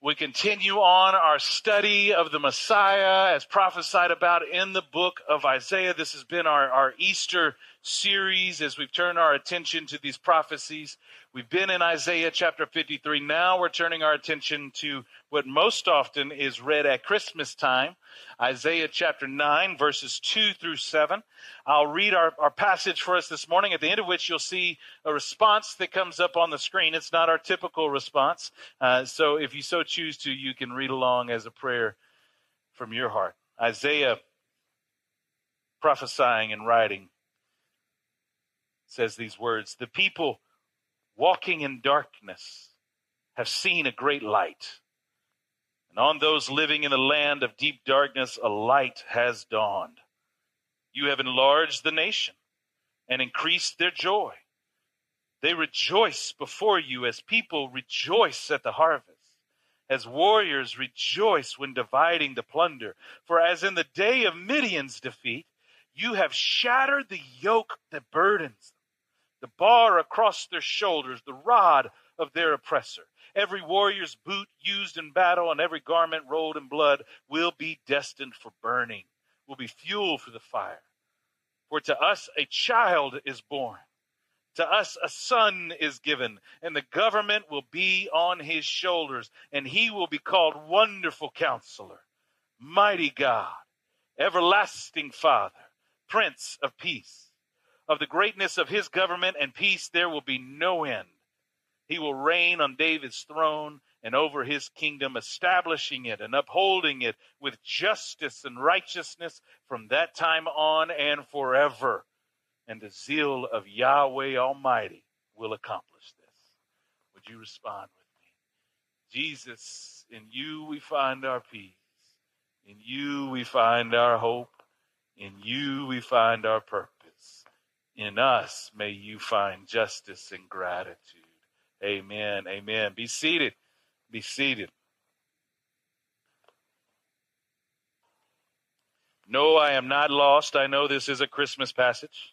We continue on our study of the Messiah as prophesied about in the book of Isaiah. This has been our Easter series as we've turned our attention to these prophecies. We've been in Isaiah chapter 53. Now we're turning our attention to what most often is read at Christmas time, Isaiah chapter 9, verses 2 through 7. I'll read our passage for us this morning, at the end of which you'll see a response that comes up on the screen. It's not our typical response. So if you so choose to, you can read along as a prayer from your heart. Isaiah, prophesying and writing, says these words: "The people walking in darkness have seen a great light. And on those living in the land of deep darkness, a light has dawned. You have enlarged the nation and increased their joy. They rejoice before you as people rejoice at the harvest, as warriors rejoice when dividing the plunder. For as in the day of Midian's defeat, you have shattered the yoke that burdens them, the bar across their shoulders, the rod of their oppressor. Every warrior's boot used in battle and every garment rolled in blood will be destined for burning, will be fuel for the fire. For to us a child is born, to us a son is given, and the government will be on his shoulders, and he will be called Wonderful Counselor, Mighty God, Everlasting Father, Prince of Peace. Of the greatness of his government and peace there will be no end. He will reign on David's throne and over his kingdom, establishing it and upholding it with justice and righteousness from that time on and forever. And the zeal of Yahweh Almighty will accomplish this." Would you respond with me? Jesus, in you we find our peace. In you we find our hope. In you we find our purpose. In us may you find justice and gratitude. Amen. Amen. Be seated. Be seated. No, I am not lost. I know this is a Christmas passage.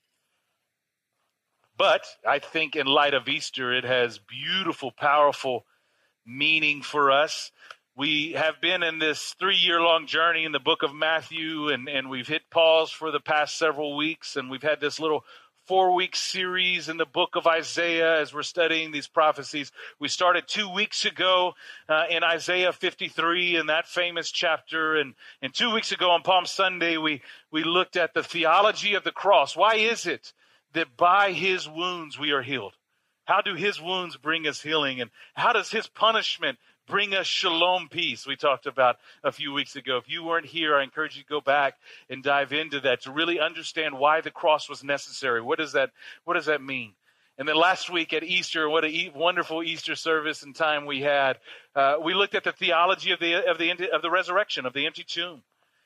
But I think in light of Easter, it has beautiful, powerful meaning for us. We have been in this 3-year-long journey in the book of Matthew, and we've hit pause for the past several weeks, and we've had this little 4-week series in the book of Isaiah as we're studying these prophecies. We started 2 weeks ago in Isaiah 53 in that famous chapter, and 2 weeks ago on Palm Sunday, we looked at the theology of the cross. Why is it that by his wounds we are healed? How do his wounds bring us healing, and how does his punishment bring us shalom peace? We talked about a few weeks ago. If you weren't here, I encourage you to go back and dive into that to really understand why the cross was necessary. What does that mean? And then last week at Easter, what a wonderful Easter service and time we had. We looked at the theology of the resurrection, of the empty tomb.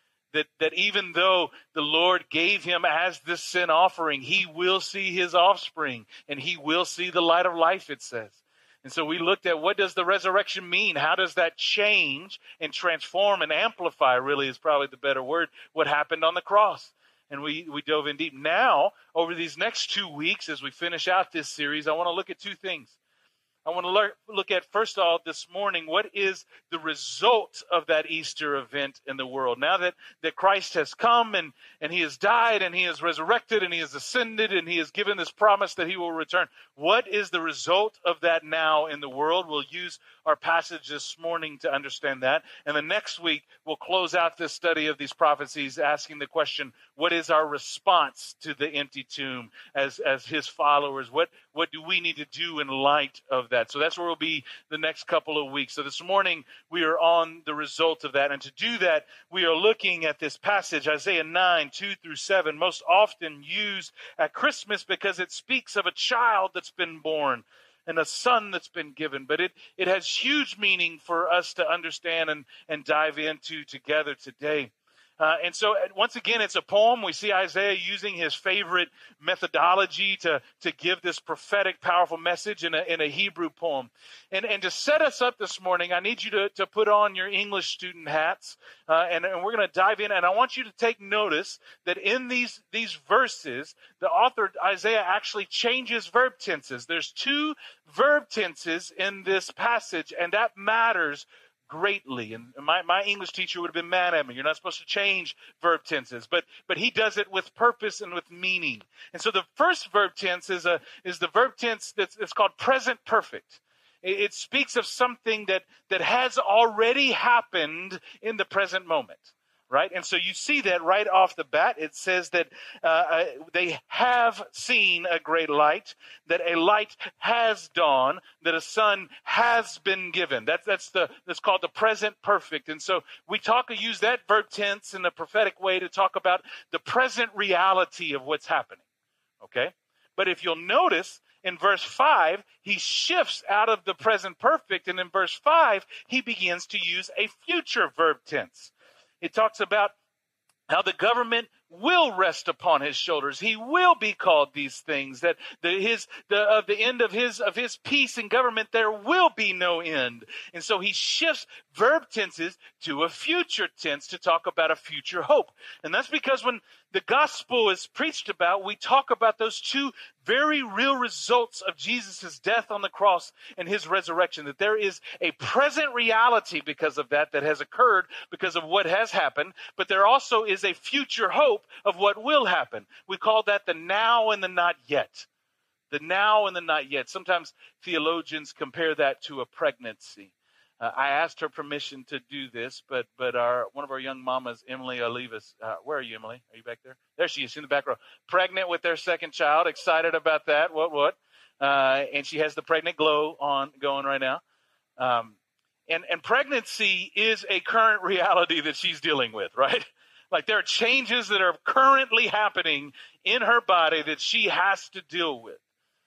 That even though the Lord gave him as this sin offering, he will see his offspring and he will see the light of life, it says. And so we looked at, what does the resurrection mean? How does that change and transform and amplify, really is probably the better word, what happened on the cross? And we dove in deep. Now, over these next 2 weeks, as we finish out this series, I want to look at two things. I want to look at, first of all, this morning, what is the result of that Easter event in the world? Now that Christ has come and he has died and he has resurrected and he has ascended and he has given this promise that he will return, what is the result of that now in the world? We'll use our passage this morning to understand that. And the next week, we'll close out this study of these prophecies asking the question, what is our response to the empty tomb as his followers? What do we need to do in light of that? So that's where we'll be the next couple of weeks. So this morning, we are on the result of that. And to do that, we are looking at this passage, Isaiah 9, 2 through 7, most often used at Christmas because it speaks of a child that's been born and a son that's been given. But it has huge meaning for us to understand and dive into together today. And so once again, it's a poem. We see Isaiah using his favorite methodology to give this prophetic, powerful message in a Hebrew poem. And to set us up this morning, I need you to put on your English student hats, and we're going to dive in. And I want you to take notice that in these verses, the author Isaiah actually changes verb tenses. There's 2 verb tenses in this passage, and that matters greatly. And my English teacher would have been mad at me. You're not supposed to change verb tenses, but he does it with purpose and with meaning. And so the first verb tense is the verb tense it's called present perfect. It speaks of something that has already happened in the present moment. Right? And so you see that right off the bat. It says that they have seen a great light, that a light has dawned, that a son has been given. That's called the present perfect. And so we use that verb tense in a prophetic way to talk about the present reality of what's happening. Okay? But if you'll notice, in verse 5, he shifts out of the present perfect, and in verse 5, he begins to use a future verb tense. It talks about how the government will rest upon his shoulders. He will be called these things. That the end of his peace and government, there will be no end. And so he shifts verb tenses to a future tense to talk about a future hope. And that's because when the gospel is preached about, we talk about those 2 very real results of Jesus' death on the cross and his resurrection. That there is a present reality because of that has occurred because of what has happened, but there also is a future hope of what will happen. We call that the now and the not yet. The now and the not yet. Sometimes theologians compare that to a pregnancy. I asked her permission to do this, but one of our young mamas, Emily Olivas, where are you, Emily? Are you back there? There she is in the back row. Pregnant with their second child, excited about that. What? And she has the pregnant glow going right now. And pregnancy is a current reality that she's dealing with, right? Like there are changes that are currently happening in her body that she has to deal with.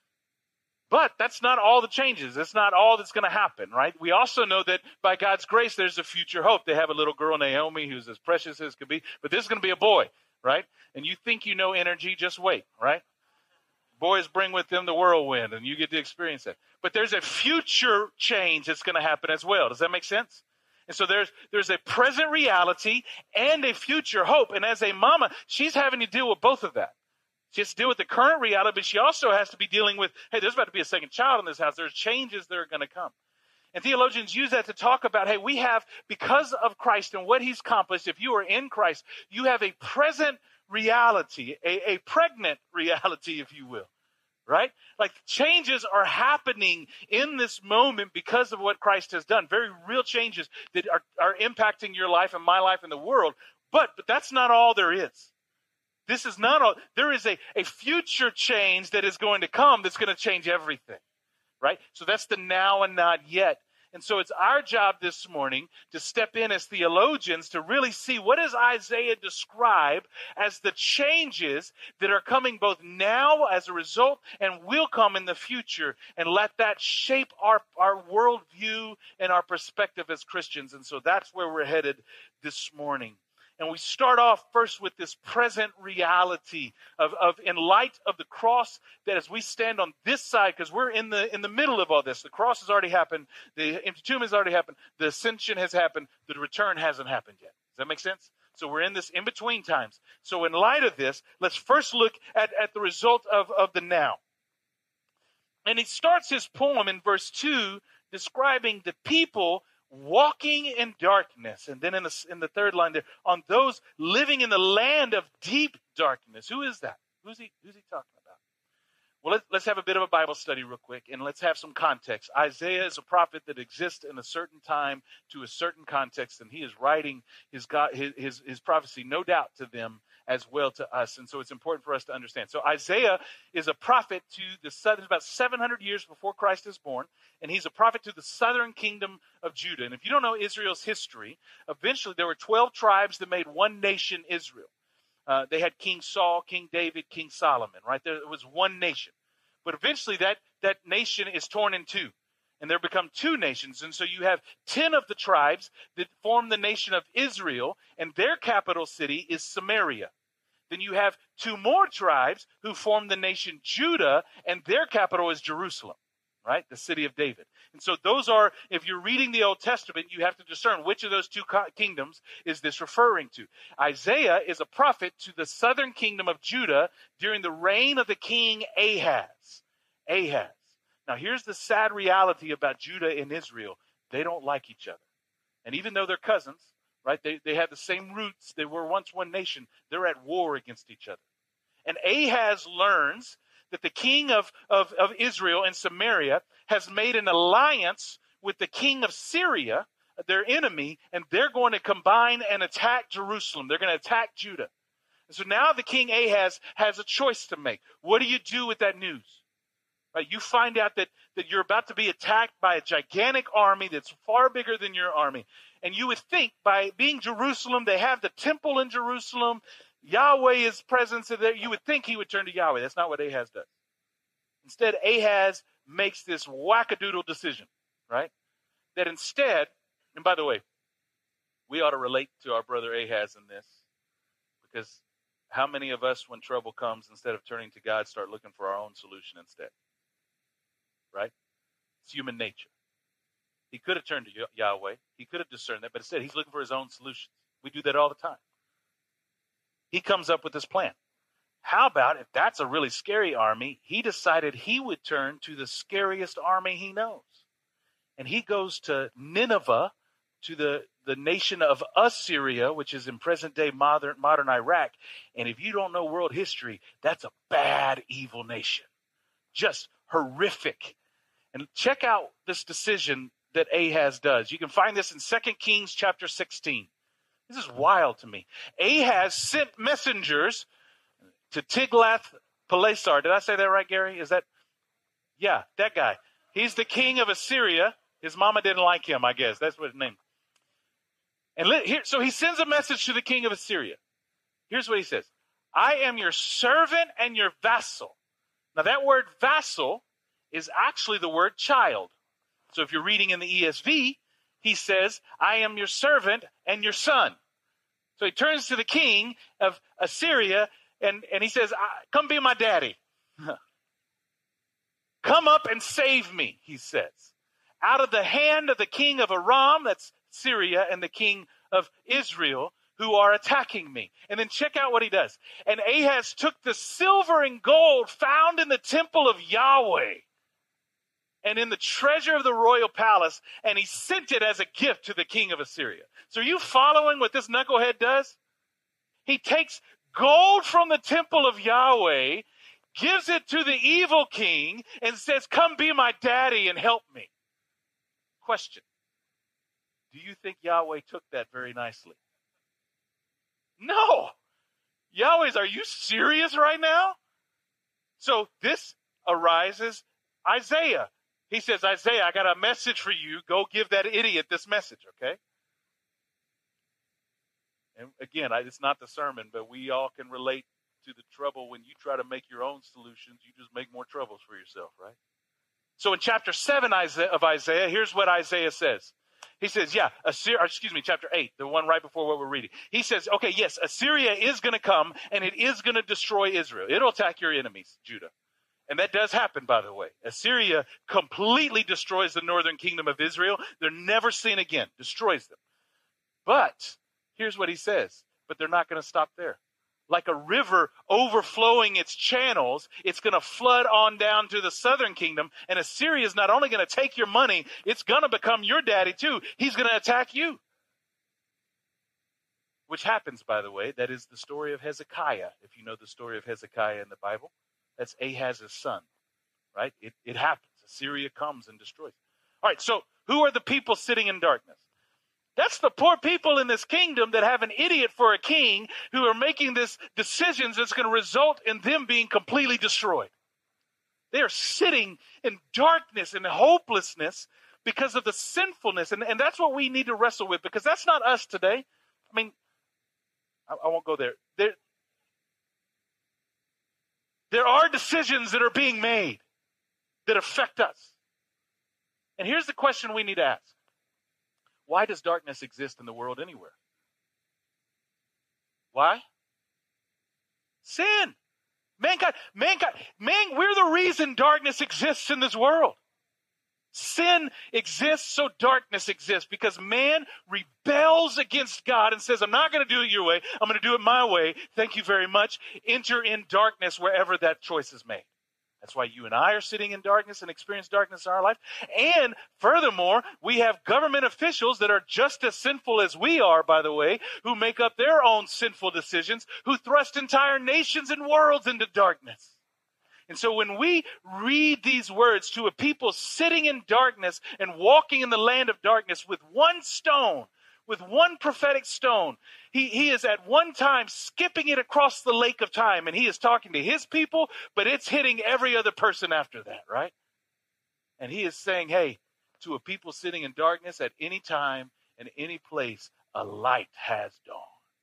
But that's not all the changes. That's not all that's going to happen, right? We also know that by God's grace, there's a future hope. They have a little girl, Naomi, who's as precious as could be. But this is going to be a boy, right? And you think you know energy, just wait, right? Boys bring with them the whirlwind, and you get to experience that. But there's a future change that's going to happen as well. Does that make sense? And so there's a present reality and a future hope. And as a mama, she's having to deal with both of that. She has to deal with the current reality, but she also has to be dealing with, hey, there's about to be a second child in this house. There's changes that are going to come. And theologians use that to talk about, hey, we have, because of Christ and what he's accomplished, if you are in Christ, you have a present reality, a pregnant reality, if you will, right? Like changes are happening in this moment because of what Christ has done. Very real changes that are impacting your life and my life and the world. But that's not all there is. This is not all. There is a future change that is going to come that's going to change everything, right? So that's the now and not yet. And so it's our job this morning to step in as theologians to really see what does Isaiah describe as the changes that are coming both now as a result and will come in the future, and let that shape our worldview and our perspective as Christians. And so that's where we're headed this morning. And we start off first with this present reality of in light of the cross, that as we stand on this side, because we're in the middle of all this. The cross has already happened. The empty tomb has already happened. The ascension has happened. The return hasn't happened yet. Does that make sense? So we're in this in-between times. So in light of this, let's first look at the result of the now. And he starts his poem in verse 2 describing the people walking in darkness. And then in the third line there, on those living in the land of deep darkness. Who is that? Who's he talking about? Well, let's have a bit of a Bible study real quick, and let's have some context. Isaiah is a prophet that exists in a certain time to a certain context, and he is writing his prophecy, no doubt, to them as well to us. And so it's important for us to understand. So Isaiah is a prophet to the southern, about 700 years before Christ is born, and he's a prophet to the southern kingdom of Judah. And if you don't know Israel's history, eventually there were 12 tribes that made one nation, Israel. They had King Saul, King David, King Solomon, right? There was one nation. But eventually that nation is torn in two. And there become two nations. And so you have 10 of the tribes that form the nation of Israel, and their capital city is Samaria. Then you have two more tribes who form the nation Judah, and their capital is Jerusalem, right? The city of David. And so those are, if you're reading the Old Testament, you have to discern which of those two kingdoms is this referring to. Isaiah is a prophet to the southern kingdom of Judah during the reign of the king Ahaz. Ahaz. Now, here's the sad reality about Judah and Israel. They don't like each other. And even though they're cousins, right, they have the same roots. They were once one nation. They're at war against each other. And Ahaz learns that the king of Israel and Samaria has made an alliance with the king of Syria, their enemy, and they're going to combine and attack Jerusalem. They're going to attack Judah. And so now the king Ahaz has a choice to make. What do you do with that news? Right, you find out that you're about to be attacked by a gigantic army that's far bigger than your army. And you would think by being Jerusalem, they have the temple in Jerusalem, Yahweh is present there. You would think he would turn to Yahweh. That's not what Ahaz does. Instead, Ahaz makes this wackadoodle decision, right? That instead, and by the way, we ought to relate to our brother Ahaz in this, because how many of us, when trouble comes, instead of turning to God, start looking for our own solution instead? Right? It's human nature. He could have turned to Yahweh. He could have discerned that, but instead he's looking for his own solutions. We do that all the time. He comes up with this plan. How about if that's a really scary army, he decided he would turn to the scariest army he knows. And he goes to Nineveh, to the nation of Assyria, which is in present-day modern Iraq. And if you don't know world history, that's a bad, evil nation. Just horrific. And check out this decision that Ahaz does. You can find this in 2 Kings chapter 16. This is wild to me. Ahaz sent messengers to Tiglath-Pileser. Did I say that right, Gary? Is that? Yeah, that guy. He's the king of Assyria. His mama didn't like him, I guess. That's what his name. And so he sends a message to the king of Assyria. Here's what he says. I am your servant and your vassal. Now that word vassal is actually the word child. So if you're reading in the ESV, he says, I am your servant and your son. So he turns to the king of Assyria and he says, come be my daddy. Come up and save me, he says. Out of the hand of the king of Aram, that's Syria, and the king of Israel, who are attacking me. And then check out what he does. And Ahaz took the silver and gold found in the temple of Yahweh and in the treasure of the royal palace, and he sent it as a gift to the king of Assyria. So are you following what this knucklehead does? He takes gold from the temple of Yahweh, gives it to the evil king, and says, come be my daddy and help me. Question. Do you think Yahweh took that very nicely? No. Yahweh's, are you serious right now? So this arises Isaiah. He says, Isaiah, I got a message for you. Go give that idiot this message, okay? And again, it's not the sermon, but we all can relate to the trouble when you try to make your own solutions. You just make more troubles for yourself, right? So in chapter 7 of Isaiah, here's what Isaiah says. He says, chapter 8, the one right before what we're reading. He says, okay, yes, Assyria is going to come and it is going to destroy Israel. It'll attack your enemies, Judah. And that does happen, by the way. Assyria completely destroys the northern kingdom of Israel. They're never seen again, destroys them. But here's what he says, but they're not going to stop there. Like a river overflowing its channels, it's going to flood on down to the southern kingdom. And Assyria is not only going to take your money, it's going to become your daddy too. He's going to attack you. Which happens, by the way, that is the story of Hezekiah. If you know the story of Hezekiah in the Bible, that's Ahaz's son, right? It happens. Assyria comes and destroys. All right, so who are the people sitting in darkness? That's the poor people in this kingdom that have an idiot for a king who are making this decisions that's going to result in them being completely destroyed. They are sitting in darkness and hopelessness because of the sinfulness. And that's what we need to wrestle with, because that's not us today. I mean, I won't go there. There are decisions that are being made that affect us. And here's the question we need to ask. Why does darkness exist in the world anywhere? Why? Sin. Mankind, we're the reason darkness exists in this world. Sin exists, so darkness exists, because man rebels against God and says, I'm not going to do it your way. I'm going to do it my way. Thank you very much. Enter in darkness wherever that choice is made. That's why you and I are sitting in darkness and experience darkness in our life. And furthermore, we have government officials that are just as sinful as we are, by the way, who make up their own sinful decisions, who thrust entire nations and worlds into darkness. And so when we read these words to a people sitting in darkness and walking in the land of darkness with one stone, with one prophetic stone, he is at one time skipping it across the lake of time, and he is talking to his people, but it's hitting every other person after that, right? And he is saying, hey, to a people sitting in darkness at any time and any place, a light has dawned.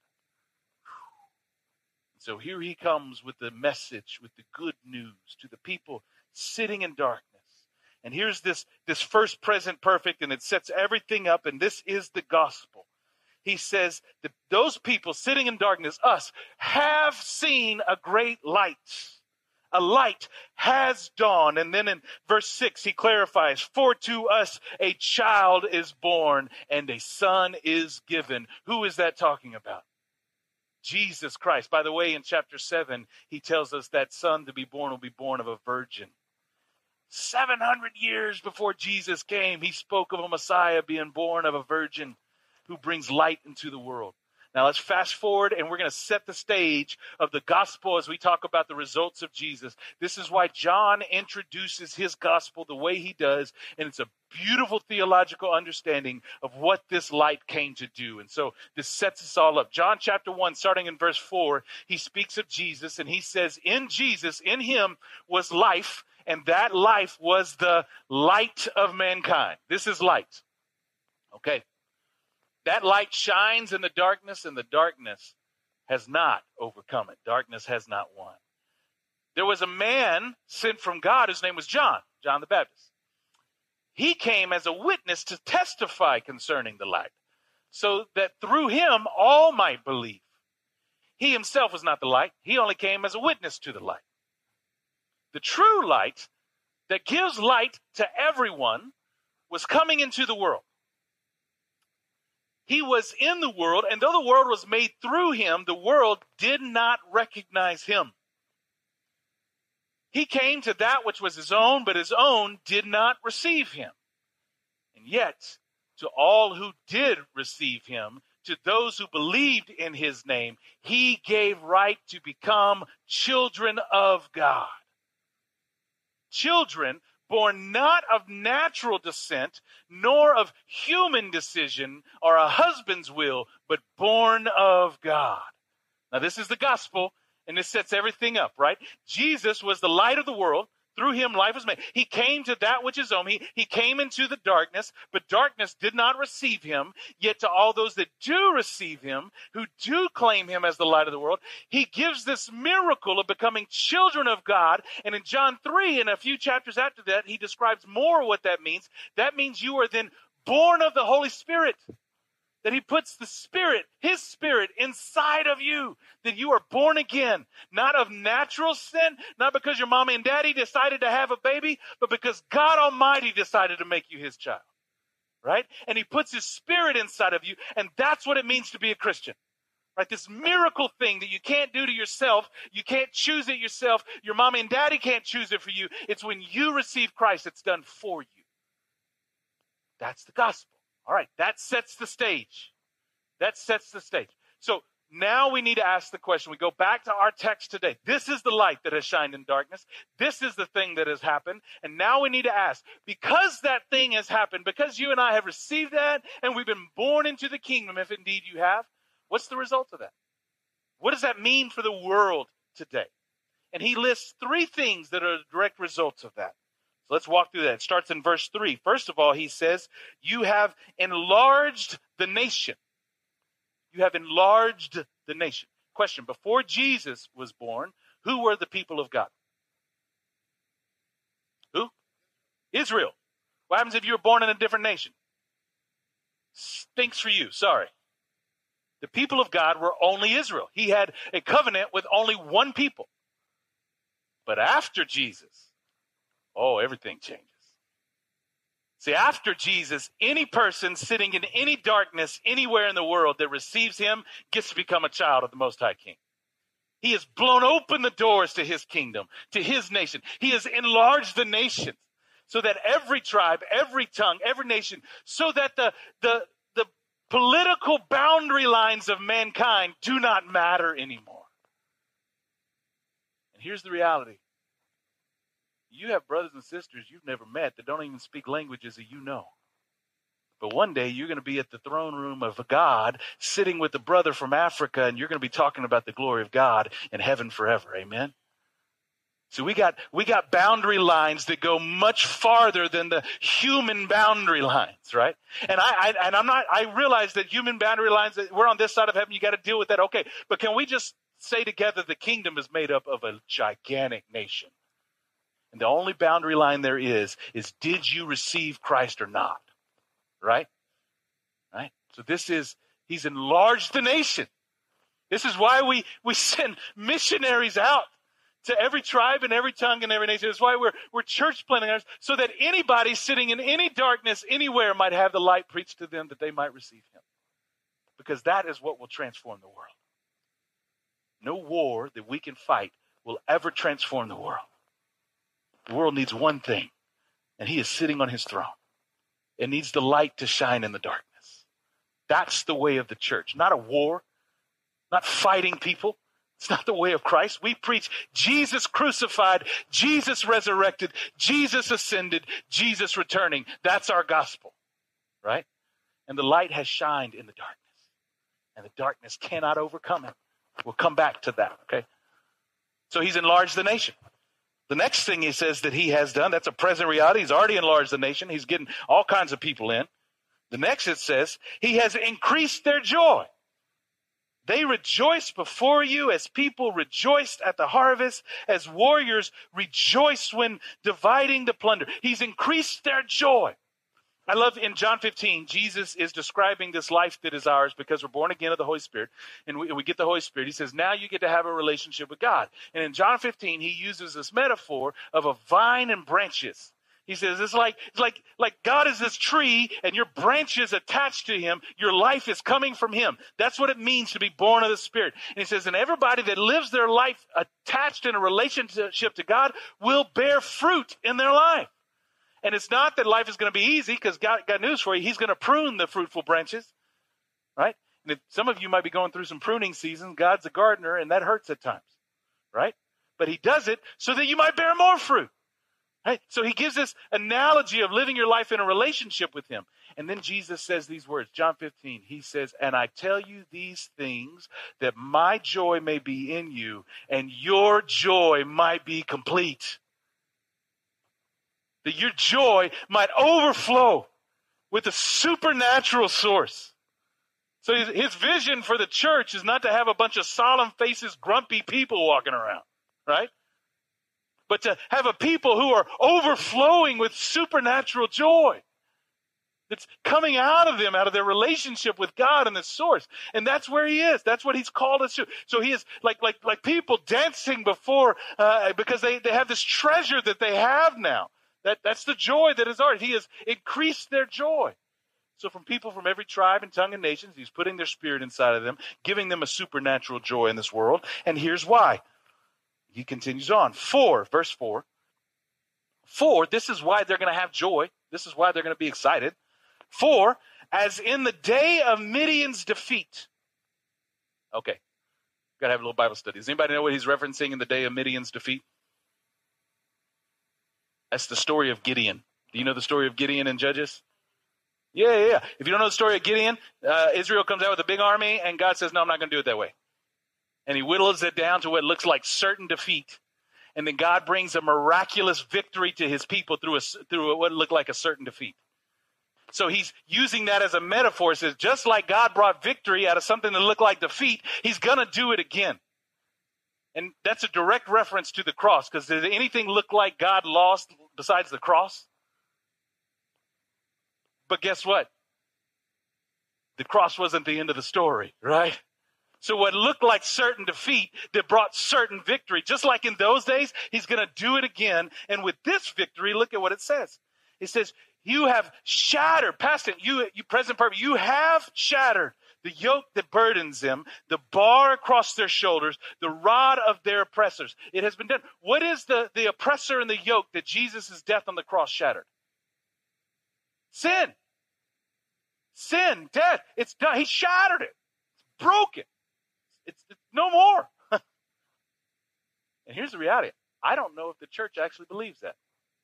So here he comes with the message, with the good news to the people sitting in darkness. And here's this first present perfect, and it sets everything up, and this is the gospel. He says that those people sitting in darkness, us, have seen a great light. A light has dawned. And then in verse 6, he clarifies, for to us a child is born and a son is given. Who is that talking about? Jesus Christ. By the way, in chapter 7, he tells us that son to be born will be born of a virgin. 700 years before Jesus came, he spoke of a Messiah being born of a virgin who brings light into the world. Now let's fast forward, and we're going to set the stage of the gospel as we talk about the results of Jesus. This is why John introduces his gospel the way he does, and it's a beautiful theological understanding of what this light came to do. And so this sets us all up. John chapter 1, starting in verse 4, he speaks of Jesus, and he says, in Jesus, in him was life, and that life was the light of mankind. This is light. Okay. That light shines in the darkness, and the darkness has not overcome it. Darkness has not won. There was a man sent from God whose name was John the Baptist. He came as a witness to testify concerning the light, so that through him all might believe. He himself was not the light. He only came as a witness to the light. The true light that gives light to everyone was coming into the world. He was in the world, and though the world was made through him, the world did not recognize him. He came to that which was his own, but his own did not receive him. And yet, to all who did receive him, to those who believed in his name, he gave right to become children of God. Children born not of natural descent, nor of human decision or a husband's will, but born of God. Now, this is the gospel, and this sets everything up, right? Jesus was the light of the world. Through him, life was made. He came to that which is own. He came into the darkness, but darkness did not receive him. Yet to all those that do receive him, who do claim him as the light of the world, he gives this miracle of becoming children of God. And in John 3, and a few chapters after that, he describes more what that means. That means you are then born of the Holy Spirit. That he puts the Spirit, his Spirit, inside of you. That you are born again. Not of natural sin, not because your mommy and daddy decided to have a baby, but because God Almighty decided to make you his child. Right? And he puts his Spirit inside of you, and that's what it means to be a Christian. Right? This miracle thing that you can't do to yourself, you can't choose it yourself, your mommy and daddy can't choose it for you. It's when you receive Christ, it's done for you. That's the gospel. All right, that sets the stage. That sets the stage. So now we need to ask the question. We go back to our text today. This is the light that has shined in darkness. This is the thing that has happened. And now we need to ask, because that thing has happened, because you and I have received that, and we've been born into the kingdom, if indeed you have, what's the result of that? What does that mean for the world today? And he lists three things that are direct results of that. So let's walk through that. It starts in verse 3. First of all, he says, you have enlarged the nation. You have enlarged the nation. Question, before Jesus was born, who were the people of God? Who? Israel. What happens if you were born in a different nation? Stinks for you. Sorry. The people of God were only Israel. He had a covenant with only one people. But after Jesus, everything changes. See, after Jesus, any person sitting in any darkness anywhere in the world that receives him gets to become a child of the Most High King. He has blown open the doors to his kingdom, to his nation. He has enlarged the nations so that every tribe, every tongue, every nation, so that the political boundary lines of mankind do not matter anymore. And here's the reality. You have brothers and sisters you've never met that don't even speak languages that you know. But one day you're going to be at the throne room of God, sitting with a brother from Africa, and you're going to be talking about the glory of God in heaven forever. Amen? So we got boundary lines that go much farther than the human boundary lines, right? And I realize that human boundary lines, that we're on this side of heaven, you got to deal with that. Okay, but can we just say together the kingdom is made up of a gigantic nation? And the only boundary line there is did you receive Christ or not? Right? Right? So he's enlarged the nation. This is why we send missionaries out to every tribe and every tongue and every nation. That's why we're church planters, so that anybody sitting in any darkness anywhere might have the light preached to them, that they might receive him. Because that is what will transform the world. No war that we can fight will ever transform the world. The world needs one thing, and he is sitting on his throne. It needs the light to shine in the darkness. That's the way of the church. Not a war, not fighting people. It's not the way of Christ. We preach Jesus crucified, Jesus resurrected, Jesus ascended, Jesus returning. That's our gospel, right? And the light has shined in the darkness, and the darkness cannot overcome it. We'll come back to that, okay? So he's enlarged the nation. The next thing he says that he has done, that's a present reality. He's already enlarged the nation. He's getting all kinds of people in. The next it says, he has increased their joy. They rejoice before you as people rejoiced at the harvest, as warriors rejoice when dividing the plunder. He's increased their joy. I love in John 15, Jesus is describing this life that is ours because we're born again of the Holy Spirit, and we get the Holy Spirit. He says, now you get to have a relationship with God. And in John 15, he uses this metaphor of a vine and branches. He says, it's like God is this tree and your branches attached to him. Your life is coming from him. That's what it means to be born of the Spirit. And he says, and everybody that lives their life attached in a relationship to God will bear fruit in their life. And it's not that life is going to be easy, because God got news for you. He's going to prune the fruitful branches, right? And some of you might be going through some pruning seasons. God's a gardener, and that hurts at times, right? But he does it so that you might bear more fruit, right? So he gives this analogy of living your life in a relationship with him. And then Jesus says these words, John 15, he says, and I tell you these things that my joy may be in you and your joy might be complete. That your joy might overflow with a supernatural source. So his vision for the church is not to have a bunch of solemn faces, grumpy people walking around, right? But to have a people who are overflowing with supernatural joy that's coming out of them, out of their relationship with God and the source. And that's where he is. That's what he's called us to. So he is like people dancing before, because they have this treasure that they have now. That's the joy that is ours. He has increased their joy. So from people from every tribe and tongue and nations, he's putting their spirit inside of them, giving them a supernatural joy in this world. And here's why. He continues on. Verse 4. This is why they're going to have joy. This is why they're going to be excited. For, as in the day of Midian's defeat. Okay. Got to have a little Bible study. Does anybody know what he's referencing in the day of Midian's defeat? That's the story of Gideon. Do you know the story of Gideon in Judges? Yeah. If you don't know the story of Gideon, Israel comes out with a big army, and God says, no, I'm not going to do it that way. And he whittles it down to what looks like certain defeat. And then God brings a miraculous victory to his people through what looked like a certain defeat. So he's using that as a metaphor. He says, just like God brought victory out of something that looked like defeat, he's going to do it again. And that's a direct reference to the cross, because does anything look like God lost besides the cross? But guess what? The cross wasn't the end of the story, right? So what looked like certain defeat that brought certain victory, just like in those days, he's going to do it again. And with this victory, look at what it says. It says, you have shattered, past it, you present perfect, you have shattered the yoke that burdens them, the bar across their shoulders, the rod of their oppressors. It has been done. What is the oppressor and the yoke that Jesus' death on the cross shattered? Sin. Sin, death. It's done. He shattered it. It's broken. It's no more. And here's the reality. I don't know if the church actually believes that.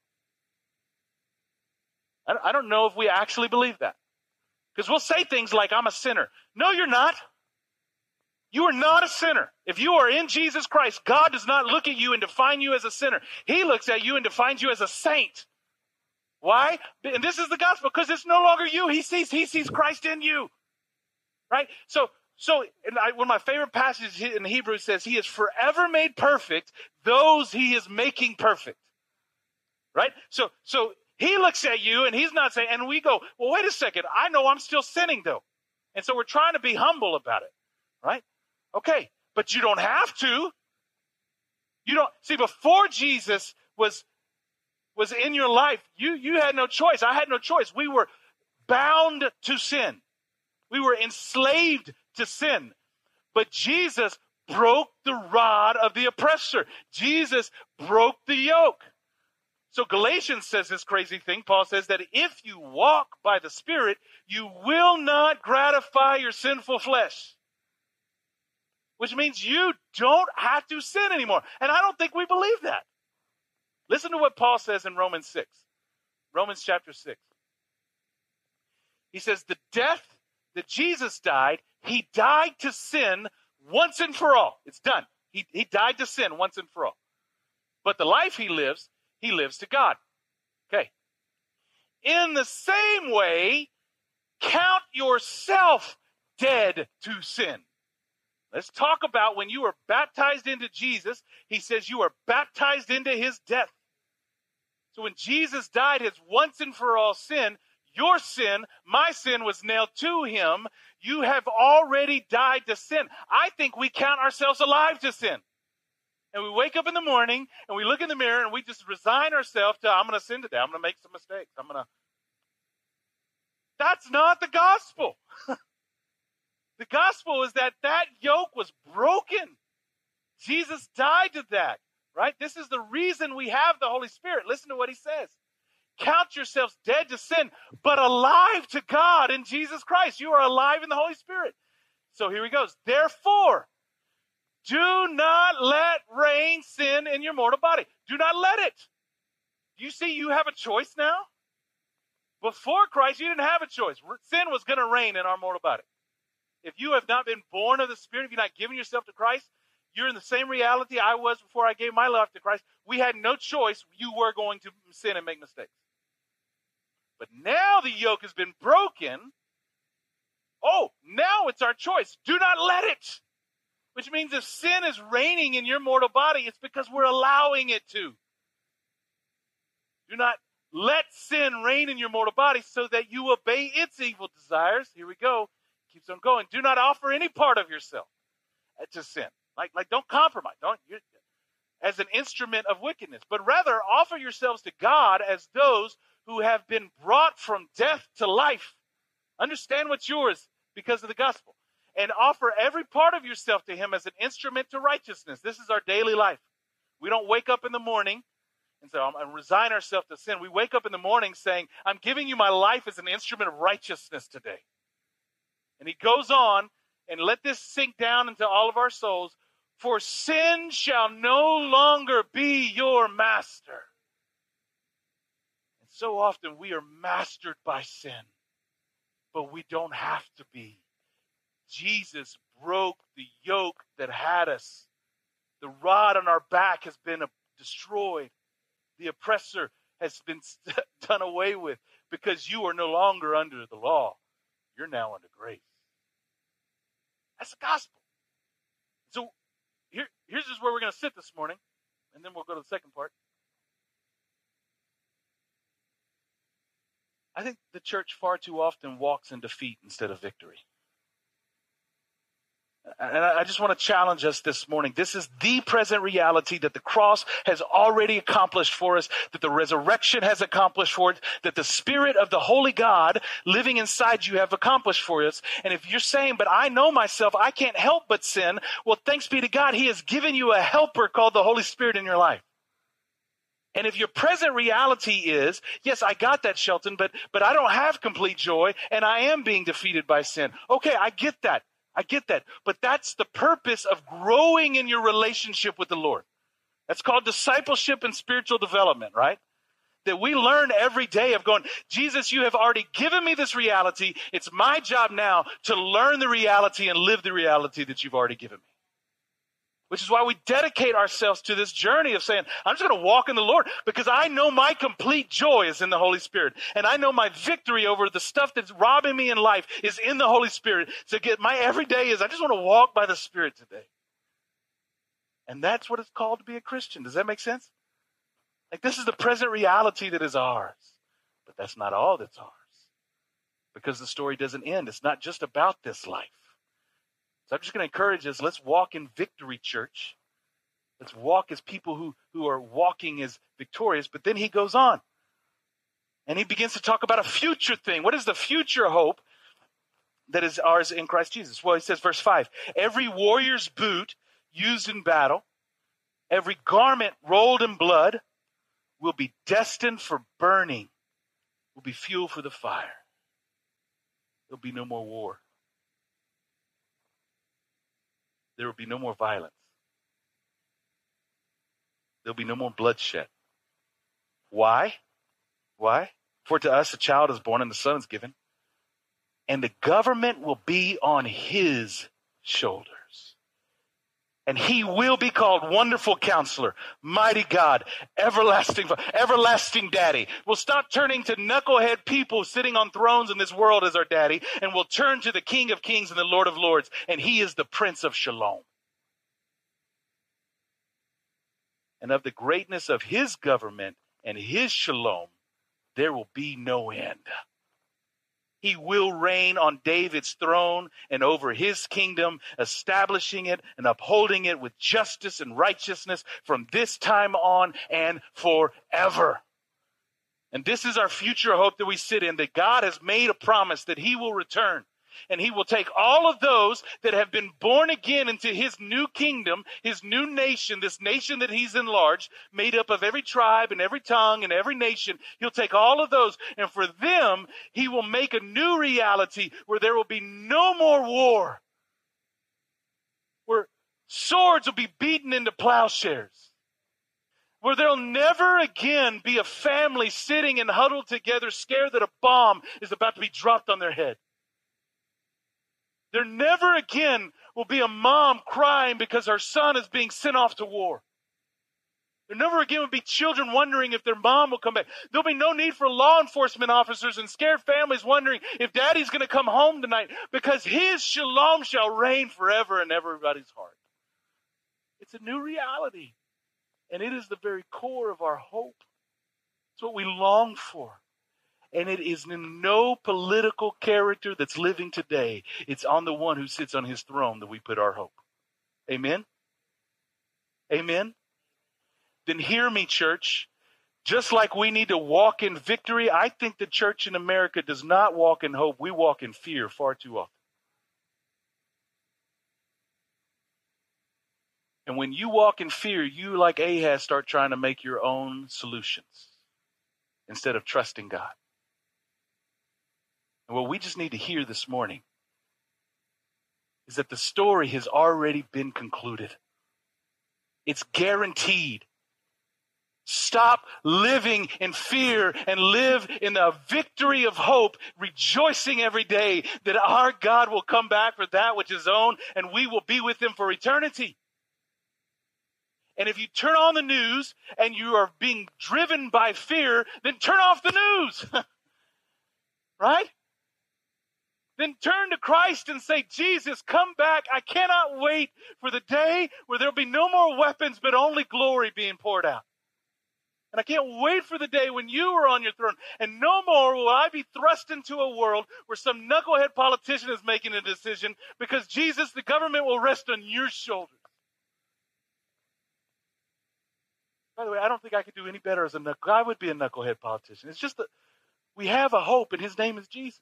I don't know if we actually believe that. Because we'll say things like, I'm a sinner. No, you're not. You are not a sinner. If you are in Jesus Christ, God does not look at you and define you as a sinner. He looks at you and defines you as a saint. Why? And this is the gospel, because it's no longer you. He sees Christ in you. Right? So one of my favorite passages in Hebrews says, he is forever made perfect those he is making perfect. Right? So he looks at you and he's not saying, and we go, well, wait a second. I know I'm still sinning though. And so we're trying to be humble about it. Right? Okay. But you don't have to. You don't see, before Jesus was in your life, you had no choice. I had no choice. We were bound to sin. We were enslaved to sin. But Jesus broke the rod of the oppressor. Jesus broke the yoke. So Galatians says this crazy thing. Paul says that if you walk by the Spirit, you will not gratify your sinful flesh. Which means you don't have to sin anymore. And I don't think we believe that. Listen to what Paul says in Romans 6. Romans chapter 6. He says, the death that Jesus died, he died to sin once and for all. It's done. He died to sin once and for all. But the life he lives to God. Okay. In the same way, count yourself dead to sin. Let's talk about when you are baptized into Jesus. He says you are baptized into his death. So when Jesus died his once and for all sin, your sin, my sin was nailed to him. You have already died to sin. I think we count ourselves alive to sin. And we wake up in the morning and we look in the mirror and we just resign ourselves to, I'm going to sin today. I'm going to make some mistakes. That's not the gospel. The gospel is that yoke was broken. Jesus died to that, right? This is the reason we have the Holy Spirit. Listen to what he says. Count yourselves dead to sin, but alive to God in Jesus Christ. You are alive in the Holy Spirit. So here he goes. Therefore, do not let reign sin in your mortal body. Do not let it. You see, you have a choice now. Before Christ, you didn't have a choice. Sin was going to reign in our mortal body. If you have not been born of the Spirit, if you're not giving yourself to Christ, you're in the same reality I was before I gave my life to Christ. We had no choice. You were going to sin and make mistakes. But now the yoke has been broken. Oh, now it's our choice. Do not let it. Which means if sin is reigning in your mortal body, it's because we're allowing it to. Do not let sin reign in your mortal body so that you obey its evil desires. Here we go. Keeps on going. Do not offer any part of yourself to sin. Like don't compromise. As an instrument of wickedness. But rather offer yourselves to God as those who have been brought from death to life. Understand what's yours because of the gospel. And offer every part of yourself to him as an instrument to righteousness. This is our daily life. We don't wake up in the morning and say, I'm resign ourselves to sin. We wake up in the morning saying, I'm giving you my life as an instrument of righteousness today. And he goes on, and let this sink down into all of our souls. For sin shall no longer be your master. And so often we are mastered by sin, but we don't have to be. Jesus broke the yoke that had us. The rod on our back has been destroyed. The oppressor has been done away with because you are no longer under the law. You're now under grace. That's the gospel. So here's just where we're going to sit this morning, and then we'll go to the second part. I think the church far too often walks in defeat instead of victory. And I just want to challenge us this morning. This is the present reality that the cross has already accomplished for us, that the resurrection has accomplished for us, that the Spirit of the Holy God living inside you have accomplished for us. And if you're saying, but I know myself, I can't help but sin, well, thanks be to God, He has given you a helper called the Holy Spirit in your life. And if your present reality is, yes, I got that, Shelton, but I don't have complete joy, and I am being defeated by sin. Okay, I get that. But that's the purpose of growing in your relationship with the Lord. That's called discipleship and spiritual development, right? That we learn every day of going, Jesus, you have already given me this reality. It's my job now to learn the reality and live the reality that you've already given me. Which is why we dedicate ourselves to this journey of saying, I'm just going to walk in the Lord because I know my complete joy is in the Holy Spirit. And I know my victory over the stuff that's robbing me in life is in the Holy Spirit. So my everyday is I just want to walk by the Spirit today. And that's what it's called to be a Christian. Does that make sense? Like this is the present reality that is ours. But that's not all that's ours. Because the story doesn't end. It's not just about this life. So I'm just going to encourage us, let's walk in victory, church. Let's walk as people who are walking as victorious. But then he goes on. And he begins to talk about a future thing. What is the future hope that is ours in Christ Jesus? Well, he says, verse 5, every warrior's boot used in battle, every garment rolled in blood will be destined for burning, will be fuel for the fire. There'll be no more war. There will be no more violence. There'll be no more bloodshed. Why? Why? For to us a child is born and the son is given. And the government will be on his shoulders. And he will be called Wonderful Counselor, Mighty God, Everlasting Daddy. We'll stop turning to knucklehead people sitting on thrones in this world as our daddy, and we'll turn to the King of Kings and the Lord of Lords, and he is the Prince of Shalom. And of the greatness of his government and his shalom, there will be no end. He will reign on David's throne and over his kingdom, establishing it and upholding it with justice and righteousness from this time on and forever. And this is our future hope that we sit in, that God has made a promise that he will return. And he will take all of those that have been born again into his new kingdom, his new nation, this nation that he's enlarged, made up of every tribe and every tongue and every nation. He'll take all of those, and for them, he will make a new reality where there will be no more war, where swords will be beaten into plowshares, where there'll never again be a family sitting and huddled together scared that a bomb is about to be dropped on their head. There never again will be a mom crying because her son is being sent off to war. There never again will be children wondering if their mom will come back. There'll be no need for law enforcement officers and scared families wondering if daddy's going to come home tonight, because his shalom shall reign forever in everybody's heart. It's a new reality, and it is the very core of our hope. It's what we long for. And it is in no political character that's living today. It's on the one who sits on his throne that we put our hope. Amen? Amen? Then hear me, church. Just like we need to walk in victory, I think the church in America does not walk in hope. We walk in fear far too often. And when you walk in fear, you, like Ahaz, start trying to make your own solutions instead of trusting God. And what we just need to hear this morning is that the story has already been concluded. It's guaranteed. Stop living in fear and live in the victory of hope, rejoicing every day that our God will come back for that which is own, and we will be with him for eternity. And if you turn on the news and you are being driven by fear, then turn off the news. Right? Then turn to Christ and say, Jesus, come back. I cannot wait for the day where there'll be no more weapons, but only glory being poured out. And I can't wait for the day when you are on your throne. And no more will I be thrust into a world where some knucklehead politician is making a decision, because Jesus, the government will rest on your shoulders. By the way, I don't think I could do any better as a knucklehead. I would be a knucklehead politician. It's just that we have a hope, and his name is Jesus.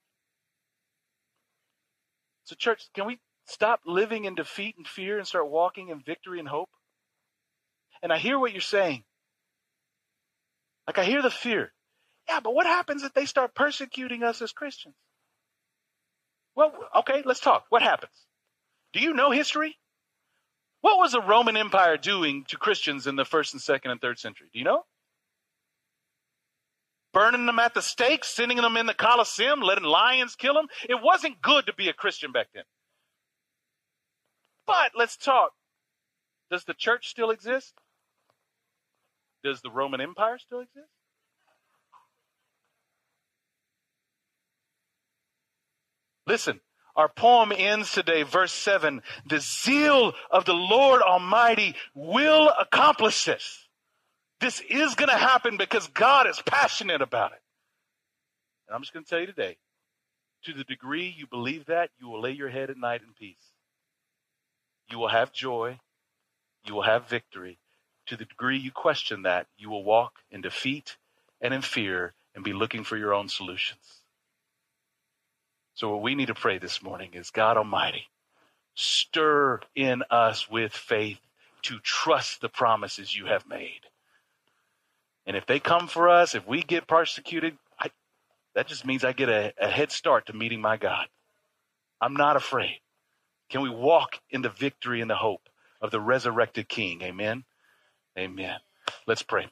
So church, can we stop living in defeat and fear and start walking in victory and hope? And I hear what you're saying. Like, I hear the fear. Yeah, but what happens if they start persecuting us as Christians? Well, okay, let's talk. What happens? Do you know history? What was the Roman Empire doing to Christians in the 1st and 2nd and 3rd century? Do you know? Burning them at the stake, sending them in the Colosseum, letting lions kill them. It wasn't good to be a Christian back then. But let's talk. Does the church still exist? Does the Roman Empire still exist? Listen, our poem ends today, verse 7. The zeal of the Lord Almighty will accomplish this. This is going to happen because God is passionate about it. And I'm just going to tell you today, to the degree you believe that, you will lay your head at night in peace. You will have joy. You will have victory. To the degree you question that, you will walk in defeat and in fear and be looking for your own solutions. So what we need to pray this morning is, God Almighty, stir in us with faith to trust the promises you have made. And if they come for us, if we get persecuted, that just means I get a head start to meeting my God. I'm not afraid. Can we walk in the victory and the hope of the resurrected King? Amen. Amen. Let's pray.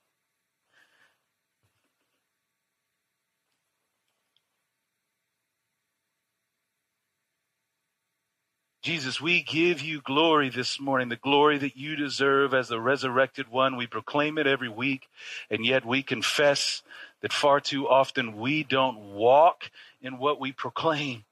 Jesus, we give you glory this morning, the glory that you deserve as the resurrected one. We proclaim it every week, and yet we confess that far too often we don't walk in what we proclaim.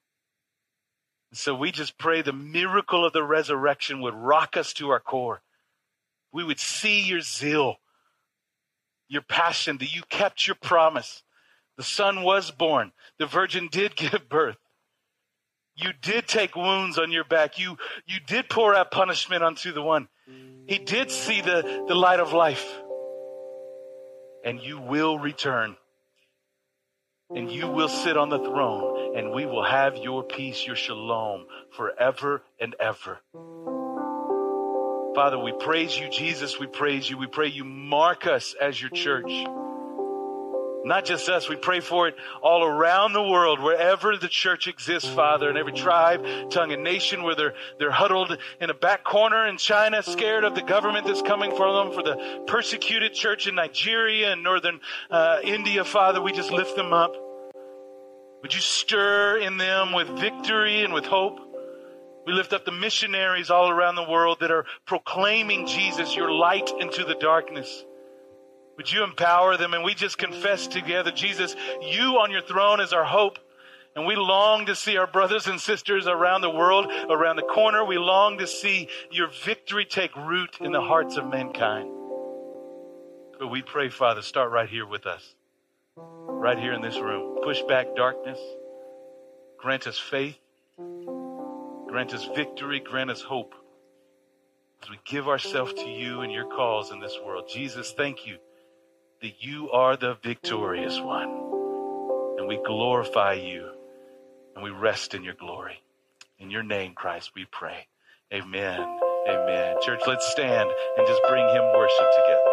So we just pray the miracle of the resurrection would rock us to our core. We would see your zeal, your passion, that you kept your promise. The Son was born. The Virgin did give birth. You did take wounds on your back. You did pour out punishment onto the one. He did see the light of life. And you will return. And you will sit on the throne. And we will have your peace, your shalom, forever and ever. Father, we praise you. Jesus, we praise you. We pray you mark us as your church. Not just us, we pray for it all around the world, wherever the church exists, Father, in every tribe, tongue, and nation, where they're huddled in a back corner in China, scared of the government that's coming for them, for the persecuted church in Nigeria and northern India, Father, we just lift them up. Would you stir in them with victory and with hope? We lift up the missionaries all around the world that are proclaiming Jesus, your light into the darkness. Would you empower them? And we just confess together, Jesus, you on your throne is our hope. And we long to see our brothers and sisters around the world, around the corner. We long to see your victory take root in the hearts of mankind. But we pray, Father, start right here with us, right here in this room. Push back darkness. Grant us faith. Grant us victory. Grant us hope as we give ourselves to you and your cause in this world. Jesus, thank you that you are the victorious one. And we glorify you and we rest in your glory. In your name, Christ, we pray. Amen. Amen. Church, let's stand and just bring him worship together.